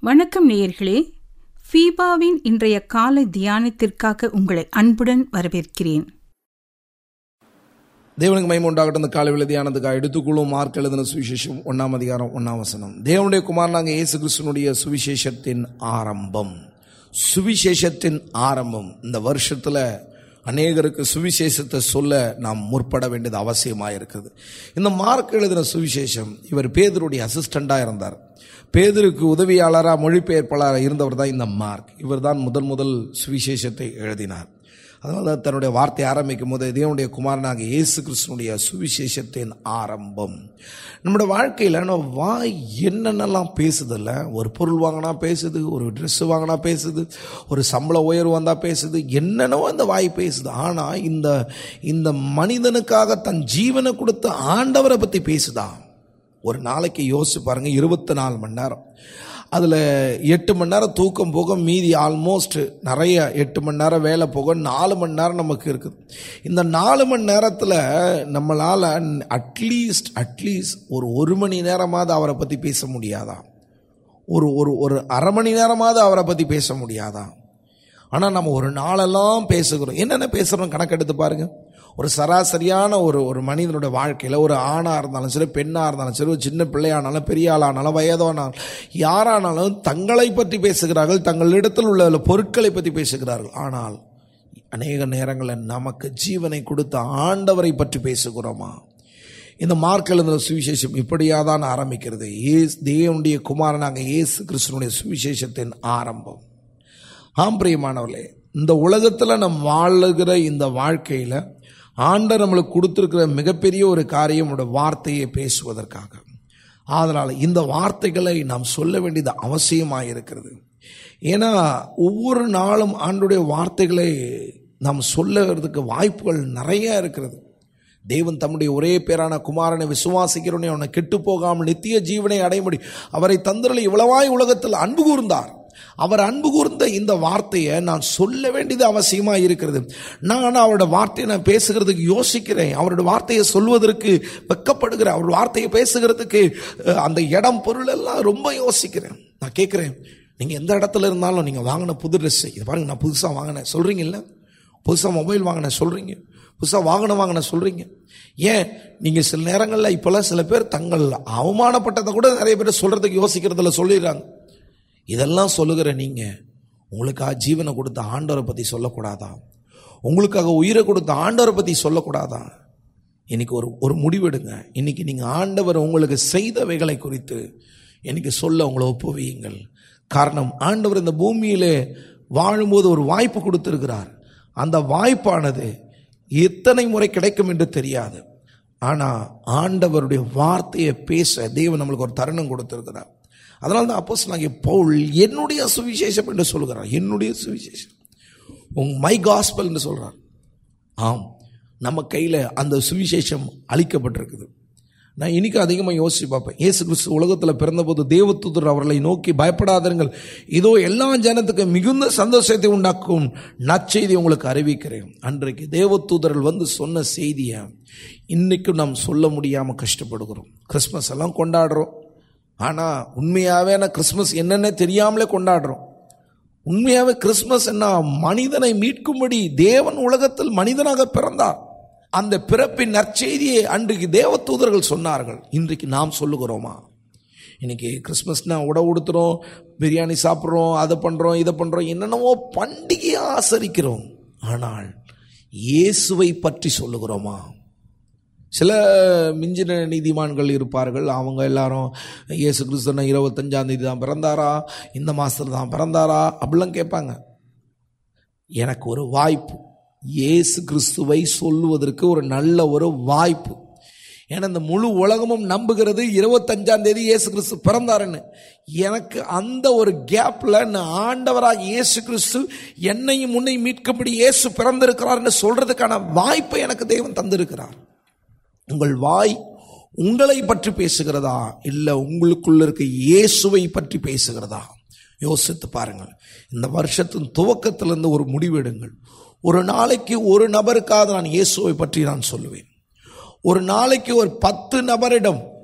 வணக்கம் நேயர்களே, ஃபீபாவின் இன்றைய காலை தியானத்திற்காக உங்களை அன்புடன் வரவேற்கிறேன். தேவனுக்கு மகிமை உண்டாகட்டும். இந்த காலை வேளை தியானத்துக்காக எடுத்துக்கொள்ளும் மார்க் எழுதின சுவிசேஷம் 1 அதிகாரம் 1 தேவனுடைய குமாரனாகிய இயேசு கிறிஸ்துவினுடைய சுவிசேஷத்தின் ஆரம்பம். சுவிசேஷத்தின் ஆரம்பம். இந்த வருஷத்துல அநேகருக்கு சுவிசேஷத்தை சொல்ல நாம் முற்பட வேண்டியது அவசியமாக இருக்குது. இந்த மார்க் எழுதின சுவிசேஷம், இவர் பேதுருடைய அசிஸ்டண்டாக இருந்தார். பேதுருக்கு உதவியாளராக மொழிபெயர்ப்பாளராக இருந்தவர் தான் இந்த மார்க். இவர் தான் முதல் சுவிசேஷத்தை எழுதினார். அதனால தான் தன்னுடைய வார்த்தை ஆரம்பிக்கும் போது தேவனுடைய குமாரனாக இயேசு கிறிஸ்துனுடைய சுவிசேஷத்தின் ஆரம்பம். நம்முடைய வாழ்க்கையில் நம்ம வாய் என்னென்னலாம் பேசுதில்ல. ஒரு பொருள் வாங்கினா பேசுது, ஒரு ட்ரெஸ்ஸு வாங்கினா பேசுது, ஒரு சம்பள உயர்வு வந்தால் பேசுது, என்னென்னவோ அந்த வாய் பேசுது. ஆனால் இந்த மனிதனுக்காக தன் ஜீவனை கொடுத்த ஆண்டவரை பற்றி பேசுதா? ஒரு நாளைக்கு யோசிச்சு பாருங்க, 24 மணி நேரம், அதில் 8 மணி நேரம் தூக்கம் போக மீதி ஆல்மோஸ்ட் நிறைய 8 மணி நேரம் வேலை போக 4 மணி நேரம் நமக்கு இருக்குது. இந்த 4 மணி நேரத்தில் நம்மளால் அட்லீஸ்ட் ஒரு மணி நேரமாவது அவரை பற்றி பேச முடியாதா? ஒரு அரை மணி நேரமாவது அவரை பற்றி பேச முடியாதா? ஆனால் நம்ம ஒரு நாளெல்லாம் பேசுகிறோம். என்னென்ன பேசுகிறோம் கணக்கெடுத்து பாருங்க. ஒரு சராசரியான ஒரு மனிதனுடைய வாழ்க்கையில், ஒரு ஆணாக இருந்தாலும் சரி, பெண்ணாக இருந்தாலும் சரி, ஒரு சின்ன பிள்ளையானாலும் பெரிய ஆளானாலும் வயதானாலும் யாரானாலும் தங்களை பற்றி பேசுகிறார்கள், தங்களிடத்தில் உள்ள பொருட்களை பற்றி பேசுகிறார்கள். ஆனால் அநேக நேரங்களில் நமக்கு ஜீவனை கொடுத்த ஆண்டவரை பற்றி பேசுகிறோமா? இந்த மார்க் எழுதின சுவிசேஷம் இப்படியாதான் ஆரம்பிக்கிறது. தேவனுடைய குமாரனாக இயேசு கிறிஸ்துவினுடைய சுவிசேஷத்தின் ஆரம்பம். ஆம் பிரியமானவர்களே, இந்த உலகத்தில் நம் வாழுகிற இந்த வாழ்க்கையில் ஆண்டவர் நம்மளுக்கு கொடுத்திருக்கிற மிகப்பெரிய ஒரு காரியம் வார்த்தையை பேசுவதற்காக. அதனால் இந்த வார்த்தைகளை நாம் சொல்ல வேண்டியது அவசியமாக இருக்கிறது. ஏன்னா ஒவ்வொரு நாளும் ஆண்டவருடைய வார்த்தைகளை நாம் சொல்லுறதுக்கு வாய்ப்புகள் நிறைய இருக்கிறது. தேவன் தம்முடைய ஒரே பேரான குமாரனை விசுவாசிக்கிறவனே அவனை கெட்டு போகாமல் நித்திய ஜீவனை அடையும்படி அவரை தந்தருளி இவ்வளவாய் உலகத்தில் அன்பு கூர்ந்தார். அவர் அன்பு கூர்ந்த இந்த வார்த்தையை நான் சொல்ல வேண்டியது அவசியமாக இருக்கிறது. நான் அவரோட வார்த்தையை நான் பேசுகிறதுக்கு யோசிக்கிறேன். அவரோட வார்த்தையை சொல்வதற்கு வெட்கப்படுகிறேன். அவரோட வார்த்தையை பேசுகிறதுக்கு அந்த இடம் பொருள் எல்லாம் ரொம்ப யோசிக்கிறேன். நான் கேட்குறேன், நீங்கள் எந்த இடத்துல இருந்தாலும் நீங்கள் வாங்கின புது ட்ரெஸ்ஸு, இது பாருங்க நான் புதுசாக வாங்கினேன் சொல்கிறீங்கல்ல, புதுசாக மொபைல் வாங்கினேன் சொல்கிறீங்க, புதுசாக வாங்கின சொல்கிறீங்க. ஏன் நீங்கள் சில நேரங்களில் இப்போல்லாம் சில பேர் தங்கள் அவமானப்பட்டதை கூட நிறைய பேர் சொல்கிறதுக்கு யோசிக்கிறதில்ல, சொல்லிடுறாங்க. இதெல்லாம் சொல்லுகிற நீங்கள் உங்களுக்காக ஜீவனை கொடுத்த ஆண்டவரை பற்றி சொல்லக்கூடாதா? உங்களுக்காக உயிரை கொடுத்த ஆண்டவரை பற்றி சொல்லக்கூடாதா? இன்னைக்கு ஒரு முடிவெடுங்க. இன்னைக்கு நீங்கள் ஆண்டவர் உங்களுக்கு செய்தவைகளை குறித்து இன்னைக்கு சொல்ல உங்களை ஒப்புவியுங்கள். காரணம், ஆண்டவர் இந்த பூமியிலே வாழும்போது ஒரு வாய்ப்பு கொடுத்திருக்கிறார். அந்த வாய்ப்பானது எத்தனை முறை கிடைக்கும் என்று தெரியாது. ஆனால் ஆண்டவருடைய வார்த்தையை பேச தேவன் நம்மளுக்கு ஒரு தருணம் கொடுத்திருக்கிறார். அதனால தான் அப்போஸ்தலனாகிய பவுல் என்னுடைய சுவிசேஷம் என்று சொல்கிறார். என்னுடைய சுவிசேஷம், மை காஸ்பல் என்று சொல்றார். ஆம், நம்ம கையில் அந்த சுவிசேஷம் அளிக்கப்பட்டிருக்குது. நான் இன்னைக்கு அதிகமாக யோசிச்சு பார்ப்பேன். இயேசு கிறிஸ்து உலகத்தில் பிறந்தபோது தேவதூதர் அவர்களை நோக்கி, பயப்படாதீர்கள், இதோ எல்லா ஜனத்துக்கு மிகுந்த சந்தோஷத்தை உண்டாக்கும் நற்செய்தி உங்களுக்கு அறிவிக்கிறேன். அன்றைக்கு தேவதூதர்கள் வந்து சொன்ன செய்தியை இன்னைக்கும் நாம் சொல்ல முடியாமல் கஷ்டப்படுகிறோம். கிறிஸ்மஸ் எல்லாம் கொண்டாடுறோம். ஆனால் உண்மையாகவே கிறிஸ்மஸ் என்னென்ன தெரியாமலே கொண்டாடுறோம். உண்மையாகவே கிறிஸ்மஸ் என்ன, மனிதனை மீட்கும்படி தேவன் உலகத்தில் மனிதனாக பிறந்தார். அந்த பிறப்பின் நற்செய்தியை அன்றைக்கு தேவதூதர்கள் சொன்னார்கள். இன்றைக்கு நாம் சொல்லுகிறோமா? இன்னைக்கு கிறிஸ்மஸ்னா உடை உடுத்துறோம், பிரியாணி சாப்பிட்றோம், அதை பண்ணுறோம், இதை பண்ணுறோம், என்னென்னவோ பண்டிகையை ஆசரிக்கிறோம். ஆனால் இயேசுவை பற்றி சொல்லுகிறோமா? சில மிஞ்சின நீதிமான்கள் இருப்பார்கள். அவங்க எல்லாரும் இயேசு கிறிஸ்துவ 25ஆம் தேதி தான் பிறந்தாரா, இந்த மாதத்தில் தான் பிறந்தாரா அப்படிலாம் கேட்பாங்க. எனக்கு ஒரு வாய்ப்பு, இயேசு கிறிஸ்துவை சொல்லுவதற்கு ஒரு நல்ல ஒரு வாய்ப்பு. ஏன்னா இந்த முழு உலகமும் நம்புகிறது 25ஆம் தேதி இயேசு கிறிஸ்து பிறந்தாருன்னு. எனக்கு அந்த ஒரு கேப்ல ஆண்டவராக இயேசு கிறிஸ்து என்னையும் முன்னை மீட்கும்படி இயேசு பிறந்திருக்கிறார்னு சொல்றதுக்கான வாய்ப்பை எனக்கு தேவன் தந்திருக்கிறார். உங்கள் வாய் உங்களை பற்றி பேசுகிறதா, இல்லை உங்களுக்குள்ள இருக்க இயேசுவை பற்றி பேசுகிறதா? யோசித்து பாருங்கள். இந்த வருஷத்தின் துவக்கத்திலிருந்து ஒரு முடிவெடுங்கள். ஒரு நாளைக்கு ஒரு நபருக்காக நான் இயேசுவை பற்றி நான் சொல்லுவேன். ஒரு நாளைக்கு ஒரு 10 நபரிடம்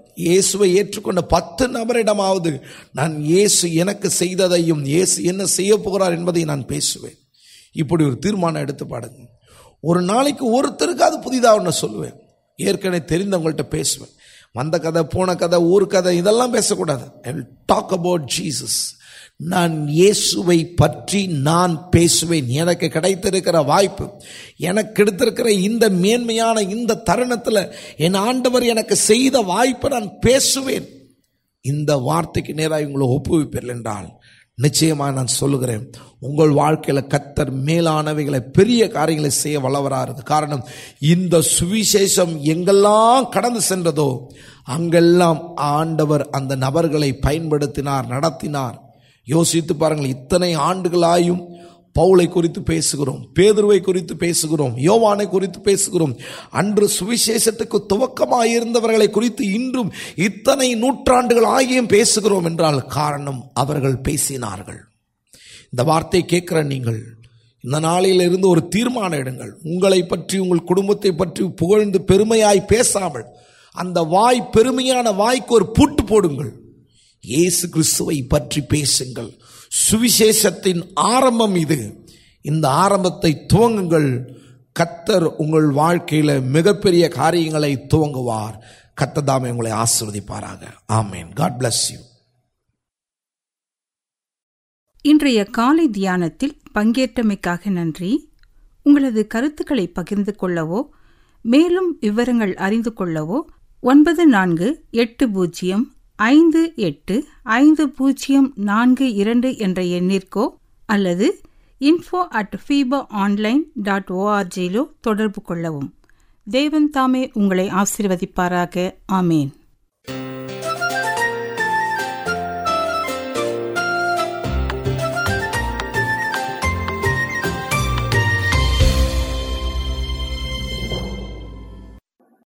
இயேசுவை ஏற்றுக்கொண்ட 10 நபரிடமாவது நான் இயேசு எனக்கு செய்ததையும் இயேசு என்ன செய்ய போகிறார் என்பதை நான் பேசுவேன். இப்படி ஒரு தீர்மானம் எடுத்து பாடுங்க. ஒரு நாளைக்கு ஒருத்தருக்காவது புதிதாக ஒன்று சொல்லுவேன். ஏற்கனவே தெரிந்தவங்கள்ட்ட பேசுவேன். வந்த கதை, போன கதை, ஊர் கதை இதெல்லாம் பேசக்கூடாது. I will talk about Jesus. நான் இயேசுவை பற்றி நான் பேசுவேன். எனக்கு கிடைத்திருக்கிற வாய்ப்பு, எனக்கு கிடைத்திருக்கிற இந்த மேன்மையான இந்த தருணத்தில் என் ஆண்டவர் எனக்கு செய்த வாய்ப்பை நான் பேசுவேன். இந்த வார்த்தைக்கு நேராக உங்களை ஒப்புவிப்பீர்கள் என்றால் நிச்சயமாக நான் சொல்லுகிறேன், உங்கள் வாழ்க்கையில் கர்த்தர் மேலானவைகளை பெரிய காரியங்களை செய்ய வல்லவராக. காரணம், இந்த சுவிசேஷம் எங்கெல்லாம் கடந்து சென்றதோ அங்கெல்லாம் ஆண்டவர் அந்த நபர்களை பயன்படுத்தினார், நடத்தினார். யோசித்து பாருங்கள், இத்தனை ஆண்டுகளாயும் பவுலை குறித்து பேசுகிறோம், பேதுருவை குறித்து பேசுகிறோம், யோவானை குறித்து பேசுகிறோம். அன்று சுவிசேஷத்துக்கு துவக்கமாக இருந்தவர்களை குறித்து இன்றும் இத்தனை நூற்றாண்டுகள் ஆகியும் பேசுகிறோம் என்றால் காரணம், அவர்கள் பேசினார்கள். இந்த வார்த்தை கேட்கிற நீங்கள் இந்த நாளிலிருந்து ஒரு தீர்மானம் எடுங்கள். உங்களை பற்றி, உங்கள் குடும்பத்தை பற்றி புகழ்ந்து பெருமையாய் பேசாமல் அந்த வாய், பெருமையான வாய்க்கு ஒரு பூட்டு போடுங்கள். இயேசு கிறிஸ்துவை பற்றி பேசுங்கள். சுவிசேஷத்தின் ஆரம்பம் இது. இந்த ஆரம்பத்தை துவங்குங்கள். கர்த்தர் உங்கள் வாழ்க்கையில மிகப்பெரிய காரியங்களை துவங்குவார். கர்த்தர் தாமே உங்களை ஆசீர்வதிப்பாராக. ஆமென். God bless you. இன்றைய காலை தியானத்தில் பங்கேற்றமைக்காக நன்றி. உங்களது கருத்துக்களை பகிர்ந்து கொள்ளவோ மேலும் விவரங்கள் அறிந்து கொள்ளவோ 9458505042 என்ற எண்ணிற்கோ அல்லது info@fibaonline.org தொடர்பு கொள்ளவும். தேவன் தாமே உங்களை ஆசீர்வதிப்பாராக. ஆமேன்.